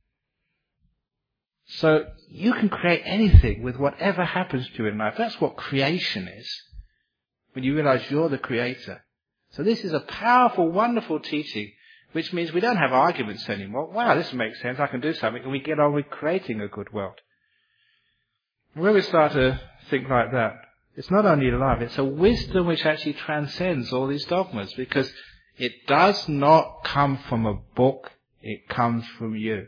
So you can create anything with whatever happens to you in life. That's what creation is. When you realize you're the creator. So this is a powerful, wonderful teaching, which means we don't have arguments anymore. Wow, this makes sense. I can do something. And we get on with creating a good world. When we start to think like that, it's not only love, it's a wisdom which actually transcends all these dogmas, because it does not come from a book, it comes from you.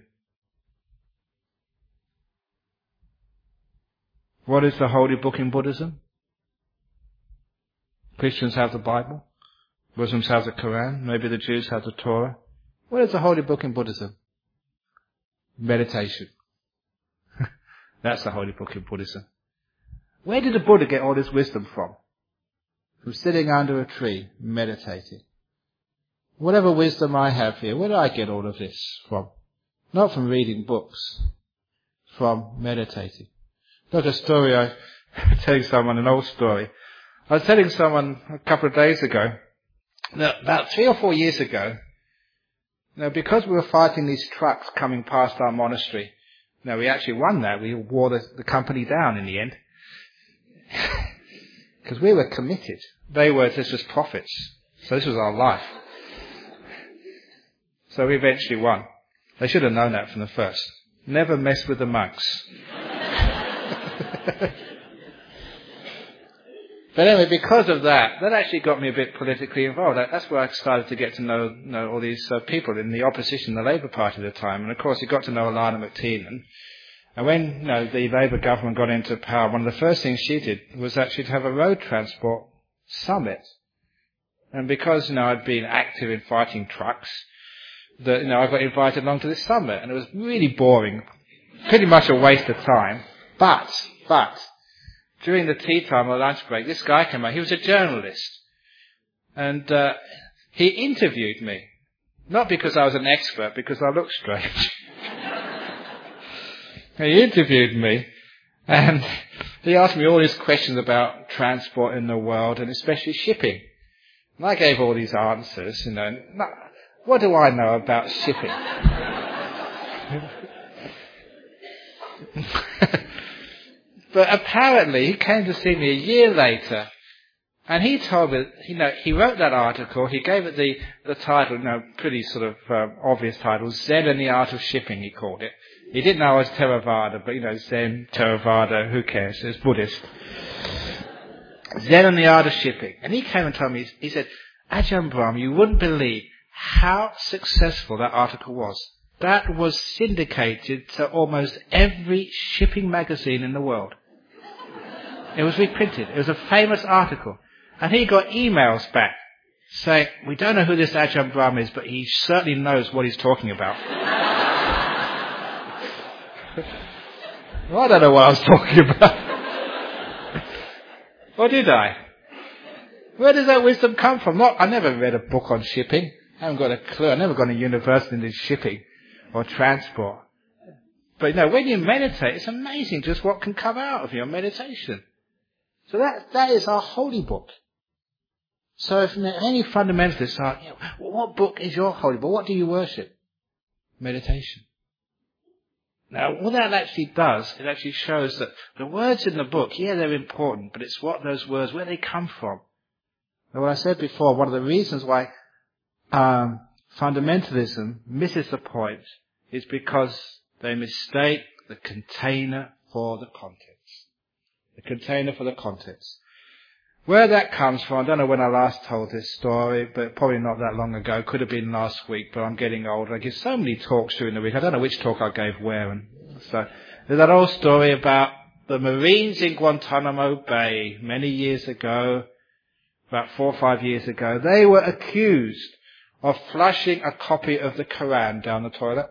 What is the holy book in Buddhism? Christians have the Bible. Muslims have the Quran. Maybe the Jews have the Torah. What is the holy book in Buddhism? Meditation. That's the holy book in Buddhism. Where did the Buddha get all this wisdom from? From sitting under a tree, meditating. Whatever wisdom I have here, where do I get all of this from? Not from reading books. From meditating. Look, a story I was telling someone, an old story. I was telling someone a couple of days ago that about three or four years ago, now because we were fighting these trucks coming past our monastery, now we actually won that. We wore the, the company down in the end. Because we were committed. They were just as prophets. So this was our life. So we eventually won. They should have known that from the first. Never mess with the monks. But anyway, because of that, that actually got me a bit politically involved. That's where I started to get to know, know all these uh, people in the opposition, the Labour Party at the time. And of course, you got to know Alana McTiernan. And when you know, the Labour government got into power, one of the first things she did was actually to have a road transport summit. And because you know I'd been active in fighting trucks, that you know I got invited along to this summit, and it was really boring, pretty much a waste of time. But, but. During the tea time or lunch break, this guy came out. He was a journalist. And uh, he interviewed me. Not because I was an expert, because I looked strange. He interviewed me. And he asked me all these questions about transport in the world, and especially shipping. And I gave all these answers, you know. What do I know about shipping? But apparently he came to see me a year later, and he told me, you know, he wrote that article, he gave it the, the title, you know, pretty sort of um, obvious title, Zen and the Art of Shipping, he called it. He didn't know I was Theravada, but you know, Zen, Theravada, who cares, it's Buddhist. Zen and the Art of Shipping. And he came and told me, he said, Ajahn Brahm, you wouldn't believe how successful that article was. That was syndicated to almost every shipping magazine in the world. It was reprinted. It was a famous article. And he got emails back saying, we don't know who this Ajahn Brahm is, but he certainly knows what he's talking about. Well, I don't know what I was talking about. Or did I? Where does that wisdom come from? Not, I never read a book on shipping. I haven't got a clue. I've never gone to university in shipping or transport. But you know, when you meditate, it's amazing just what can come out of your meditation. So that that is our holy book. So if any fundamentalists are, you know, well, what book is your holy book? What do you worship? Meditation. Now, what that actually does, it actually shows that the words in the book, yeah, they're important, but it's what those words, where they come from. Now, what I said before, one of the reasons why um, fundamentalism misses the point is because they mistake the container for the contents. The container for the contents. Where that comes from, I don't know when I last told this story, but probably not that long ago. Could have been last week, but I'm getting older. I give so many talks during the week. I don't know which talk I gave where. And so there's that old story about the Marines in Guantanamo Bay many years ago, about four or five years ago. They were accused of flushing a copy of the Quran down the toilet.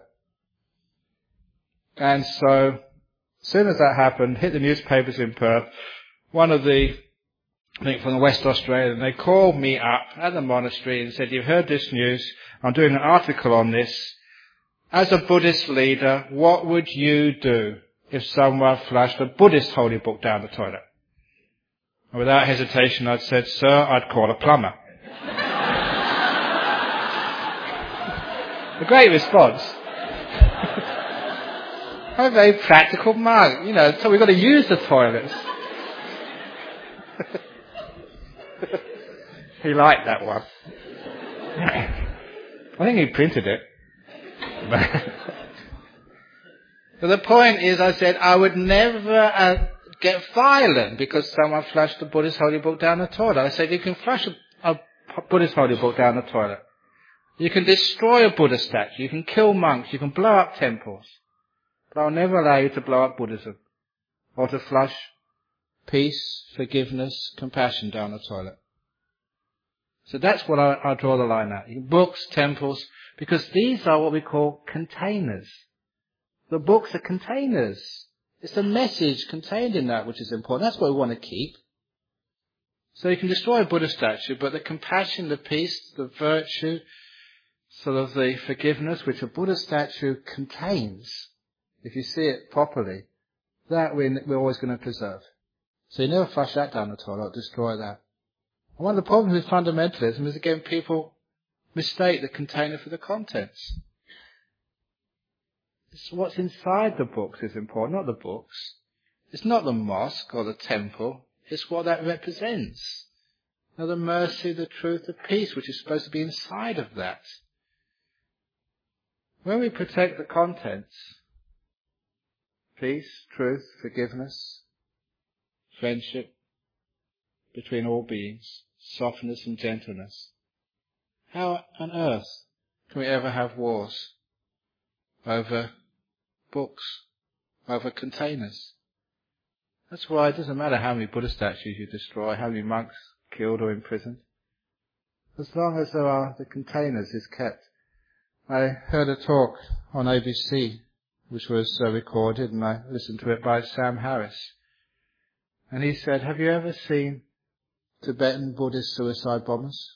And so, as soon as that happened, hit the newspapers in Perth, one of the, I think from the West Australia, and they called me up at the monastery and said, "You've heard this news, I'm doing an article on this. As a Buddhist leader, what would you do if someone flushed a Buddhist holy book down the toilet?" And without hesitation, I'd said, "Sir, I'd call a plumber." A great response. I'm a very practical monk, you know, so we've got to use the toilets. He liked that one. I think he printed it. But the point is, I said, I would never uh, get violent because someone flushed the Buddhist holy book down the toilet. I said, you can flush a, a Buddhist holy book down the toilet. You can destroy a Buddha statue. You can kill monks. You can blow up temples. But I'll never allow you to blow up Buddhism or to flush peace, forgiveness, compassion down the toilet. So that's what I, I draw the line at. Books, temples, because these are what we call containers. The books are containers. It's the message contained in that which is important. That's what we want to keep. So you can destroy a Buddha statue, but the compassion, the peace, the virtue, sort of the forgiveness which a Buddha statue contains, if you see it properly, that we're, we're always going to preserve. So you never flush that down the toilet or destroy that. And one of the problems with fundamentalism is, again, people mistake the container for the contents. It's what's inside the books is important, not the books. It's not the mosque or the temple. It's what that represents. Now, the mercy, the truth, the peace, which is supposed to be inside of that. When we protect the contents, peace, truth, forgiveness, friendship between all beings, softness and gentleness, how on earth can we ever have wars over books, over containers? That's why it doesn't matter how many Buddha statues you destroy, how many monks killed or imprisoned. As long as there are the containers is kept. I heard a talk on A B C, which was uh, recorded, and I listened to it by Sam Harris. And he said, have you ever seen Tibetan Buddhist suicide bombers?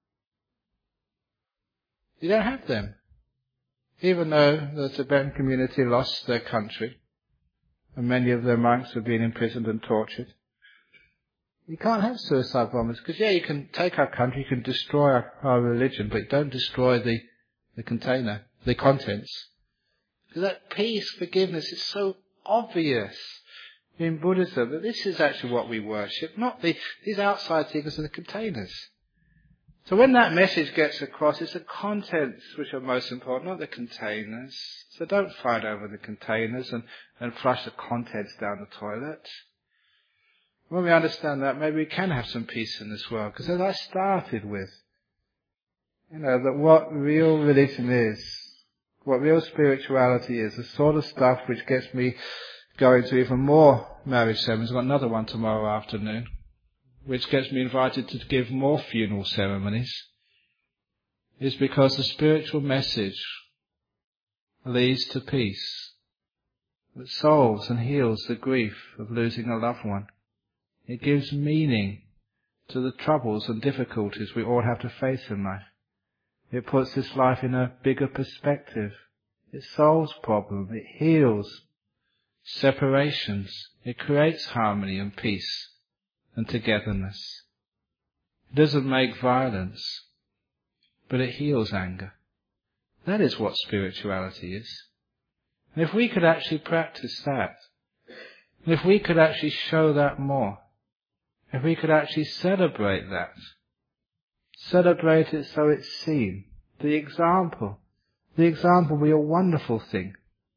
You don't have them. Even though the Tibetan community lost their country, and many of their monks have been imprisoned and tortured, you can't have suicide bombers, because yeah, you can take our country, you can destroy our, our religion, but don't destroy the, the container, the contents. Because that peace, forgiveness is so obvious in Buddhism that this is actually what we worship, not the, these outside things are the containers. So when that message gets across, it's the contents which are most important, not the containers. So don't fight over the containers and, and flush the contents down the toilet. When we understand that, maybe we can have some peace in this world. Because as I started with, you know, that what real religion is, what real spirituality is, the sort of stuff which gets me going to even more marriage ceremonies. I've got another one tomorrow afternoon, which gets me invited to give more funeral ceremonies, is because the spiritual message leads to peace. It solves and heals the grief of losing a loved one. It gives meaning to the troubles and difficulties we all have to face in life. It puts this life in a bigger perspective. It solves problems. It heals separations. It creates harmony and peace and togetherness. It doesn't make violence, but it heals anger. That is what spirituality is. And if we could actually practice that, and if we could actually show that more, if we could actually celebrate that, celebrate it so it's seen, the example, the example will be a wonderful thing.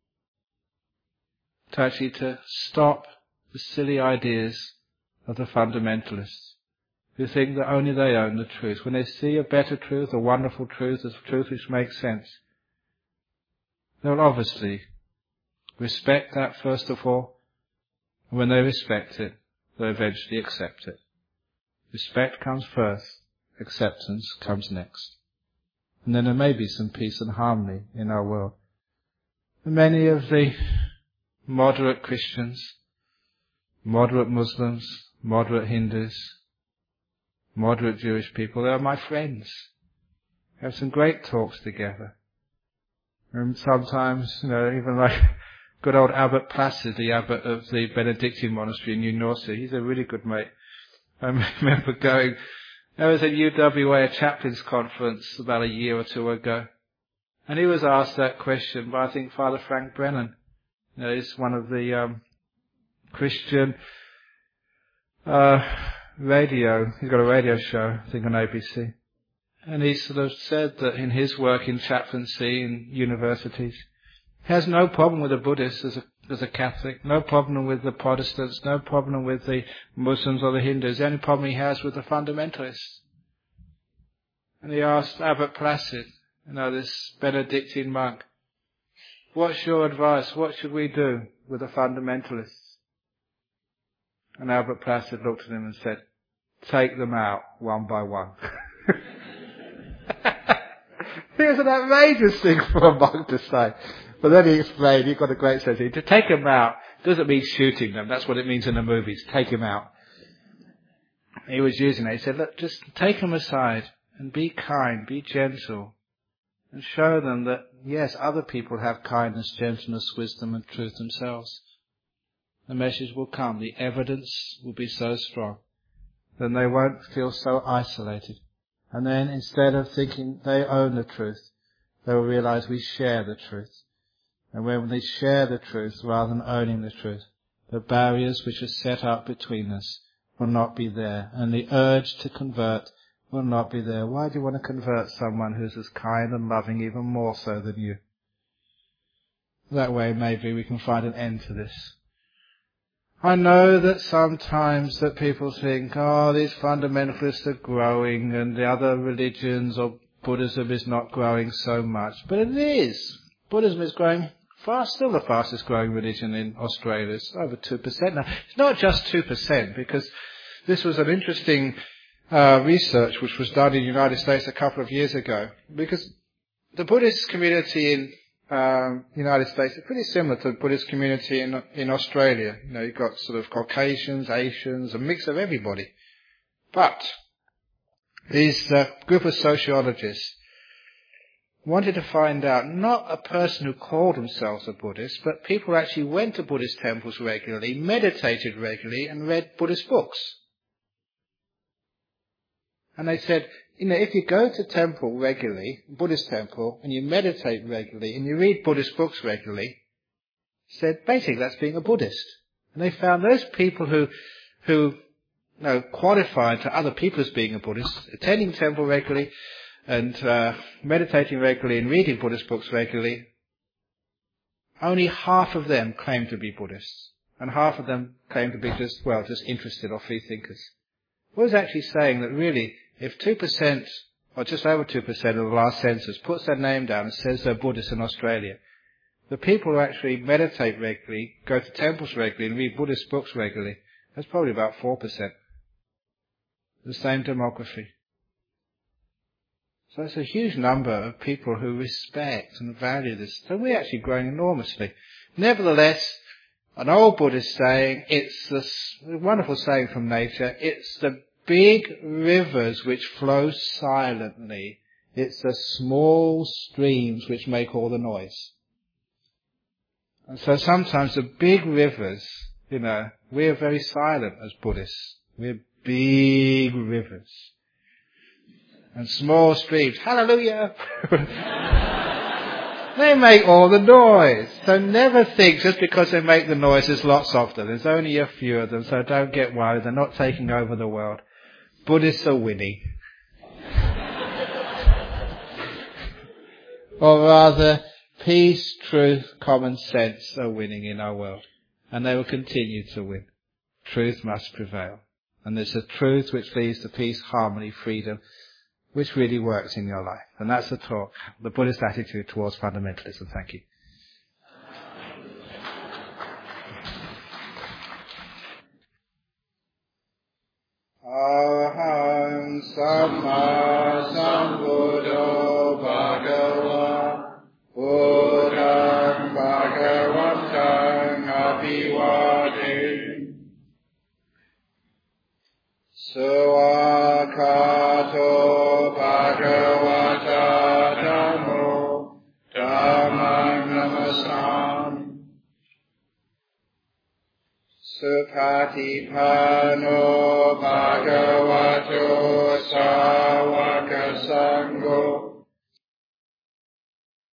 To actually to stop the silly ideas of the fundamentalists who think that only they own the truth. When they see a better truth, a wonderful truth, a truth which makes sense, they'll obviously respect that first of all. And when they respect it, they'll eventually accept it. Respect comes first, acceptance comes next. And then there may be some peace and harmony in our world. And many of the moderate Christians, moderate Muslims, moderate Hindus, moderate Jewish people, they are my friends. We have some great talks together. And sometimes, you know, even like good old Abbot Placid, the abbot of the Benedictine monastery in New Norcia, he's a really good mate. I remember going, I was at U W A, a chaplains conference, about a year or two ago. And he was asked that question by, I think, Father Frank Brennan. You know, he's one of the um, Christian uh, radio, he's got a radio show, I think on A B C. And he sort of said that in his work in chaplaincy in universities, he has no problem with the Buddhists as a, as a Catholic, no problem with the Protestants, no problem with the Muslims or the Hindus. The only problem he has with the fundamentalists. And he asked Abbot Placid, you know, this Benedictine monk, what's your advice? What should we do with the fundamentalists? And Abbot Placid looked at him and said, take them out one by one. It was an outrageous thing for a monk to say. But then he explained, he got a great sense. To take them out doesn't mean shooting them. That's what it means in the movies. Take them out. He was using it. He said, look, just take them aside and be kind, be gentle. And show them that, yes, other people have kindness, gentleness, wisdom and truth themselves. The message will come. The evidence will be so strong. Then they won't feel so isolated. And then instead of thinking they own the truth, they will realize we share the truth. And when they share the truth rather than owning the truth, the barriers which are set up between us will not be there. And the urge to convert will not be there. Why do you want to convert someone who's as kind and loving even more so than you? That way maybe we can find an end to this. I know that sometimes that people think, oh, these fundamentalists are growing and the other religions or Buddhism is not growing so much. But it is. Buddhism is growing fast, still the fastest growing religion in Australia. It's over two percent now. It's not just two percent because this was an interesting uh, research which was done in the United States a couple of years ago. Because the Buddhist community in Um, United States are pretty similar to the Buddhist community in in Australia. You know, you've got sort of Caucasians, Asians, a mix of everybody. But these uh, group of sociologists wanted to find out not a person who called themselves a Buddhist, but people who actually went to Buddhist temples regularly, meditated regularly, and read Buddhist books. And they said, you know, if you go to temple regularly, Buddhist temple, and you meditate regularly, and you read Buddhist books regularly, said basically that's being a Buddhist. And they found those people who, who, you know, qualified to other people as being a Buddhist, attending temple regularly, and uh, meditating regularly, and reading Buddhist books regularly, only half of them claimed to be Buddhists, and half of them claimed to be just, well, just interested or free thinkers. What was actually saying that really, if two percent, or just over two percent of the last census puts their name down and says they're Buddhists in Australia, the people who actually meditate regularly, go to temples regularly and read Buddhist books regularly, that's probably about four percent. The same demography. So it's a huge number of people who respect and value this. So we're actually growing enormously. Nevertheless, an old Buddhist saying, it's this wonderful saying from nature, it's the big rivers which flow silently. It's the small streams which make all the noise. And so sometimes the big rivers, you know, we're very silent as Buddhists. We're big rivers. And small streams, hallelujah! They make all the noise. So never think just because they make the noise there's lots of them. There's only a few of them, so don't get worried. They're not taking over the world. Buddhists are winning. Or rather, peace, truth, common sense are winning in our world. And they will continue to win. Truth must prevail. And it's the truth which leads to peace, harmony, freedom, which really works in your life. And that's the talk, the Buddhist attitude towards fundamentalism. Thank you. Aham Samma Sambuddho Bhagava Buddhang Bhagavatang Abhivadin Sawakato Bhagavata Dhammo Dhammang Namasam Supatipano Bhagavato Sāvaka Sangho